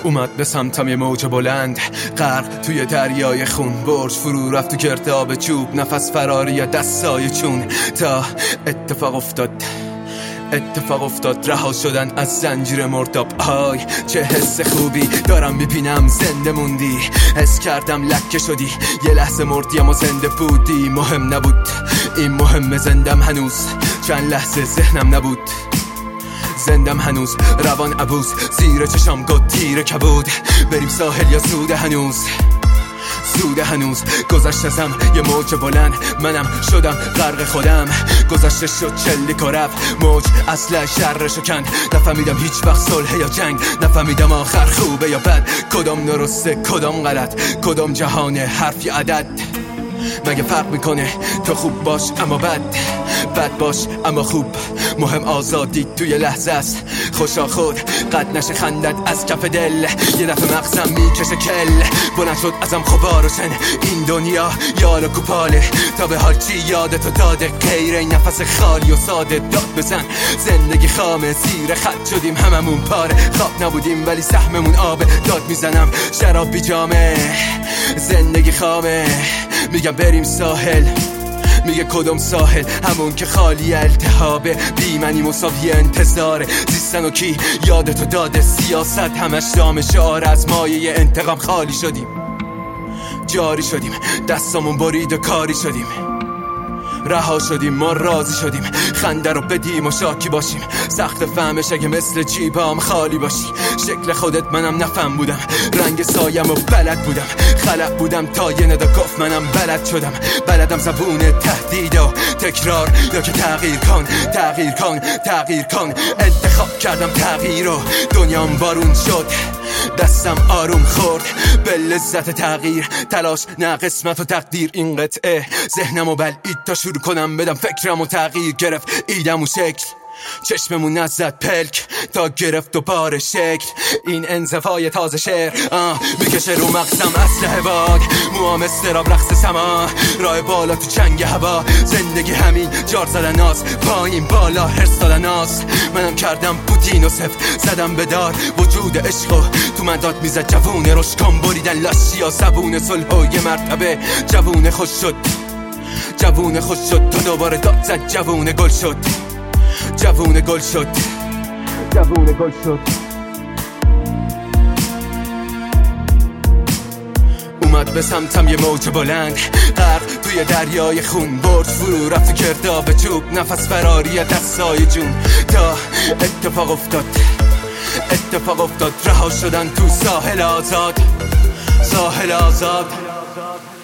اومد به سمتم یه موج بلند، غرق توی دریای خون، برج فرو رفت تو گرداب چوب، نفس فراری یا دستای چون، تا اتفاق افتاد رها شدن از زنجیر مرداب. آی چه حس خوبی دارم میبینم، زنده موندی، حس کردم لکه شدی، یه لحظه مردی اما زنده بودی. مهم نبود این مهمه، زندم هنوز، چند لحظه ذهنم نبود، زندم هنوز، روان عبوس، زیر چشام گد تیر کبود. بریم ساحل یا سوده هنوز گذشت ازم یه موج بلند، منم شدم غرق خودم، گذشته شد چلیک و رفت موج اصلا شرشو کند. نفهمیدم هیچ وقت صلح یا جنگ، نفهمیدم آخر خوبه یا بد، کدام درسته کدام غلط، کدام جهان حرف یا عدد. مگه فرق میکنه تو خوب باش اما بد باش اما خوب، مهم آزادی توی لحظه است، خوشا خود قد نشه خندت از کف دل. یه دفعه مغزم میکشه کل، بلند شد ازم خبار و شن، این دنیا یال و کوپاله، تا به حال چی یادتو داده غیر این نفس خالی و ساده. داد بزن زندگی خامه، زیر خط شدیم هممون پاره، خواب نبودیم ولی سهممون آبه، داد میزنم شراب بی جامه، زندگی خامه. میگم بریم ساحل، میگه کدوم ساحل؟ همون که خالی التهابه، بی منی مساوی انتظاره، زیستن و کی یادتو داده، سیاست همش دام شعار، از مایه انتقام خالی شدیم، جاری شدیم، دستامون برید و کاری شدیم، رها شدیم، ما راضی شدیم، خنده رو بدیم و شاکی باشیم، سخت فهمش اگه مثل جیبام خالی باشی. شکل خودت منم نفهم بودم، رنگ سایم و بلد بودم، خلق بودم تا یه ندا گفت منم بلد شدم، بلدم زبون تهدید و تکرار، یا که تغییر کن. انتخاب کردم تغییر و دنیام بارون شد، دستم آروم خورد به لذت تغییر، تلاش نه قسمت و تقدیر. این قطعه ذهنمو بلعید تا شروع کنم بدم فکرمو تغییر، گرفت ایدم و شکل، چشممون نزد پلک تا گرفت دوباره شکل. این انزفای تازه شعر میکشه رو مغزم اسلحه باد، موام استراب رقص سما، راه بالا تو چنگ هوا، زندگی همین جار زدن ناز، پایین بالا هرس دادن ناز. منم کردم پوتین و صفر زدم به دار، وجود عشق و تو من داد میزد جوون رشکم، بریدن لاشی و زبون صلح و یه مرتبه جوون خوش شد تا دوباره داد زد جوون گل شد. اومد به سمتم یه موج بلند، غرق توی دریای خون، برج فرو رفت تو گرداب چوب، نفس فراری دستای جون، تا اتفاق افتاد رها شدن تو ساحل آزاد.